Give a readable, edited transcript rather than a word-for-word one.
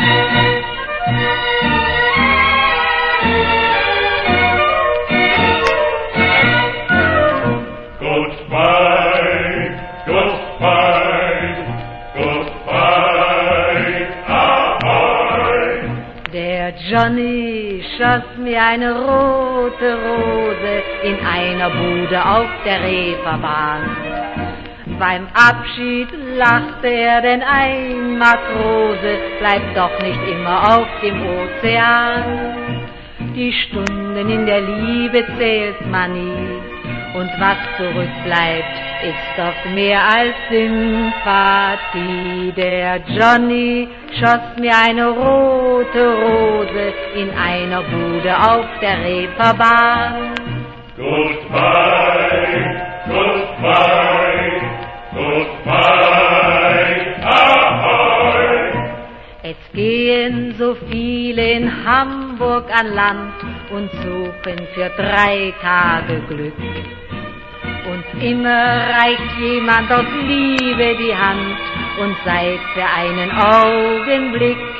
Johnny schoss mir eine rote Rose in einer Bude auf der Reeperbahn. Beim Abschied lachte er, denn ein Matrose bleibt doch nicht immer auf dem Ozean. Die Stunden in der Liebe zählt man nie, und was zurückbleibt, ist oft mehr als Sympathie. Der Johnny schoss mir eine rote Rose in einer Bude auf der Reeperbahn. Goodbye, goodbye, goodbye, ahoy. Es gehen so viele in Hamburg an Land und suchen für 3 Tage Glück. Und immer reicht jemand aus Liebe die Hand und seid für einen Augenblick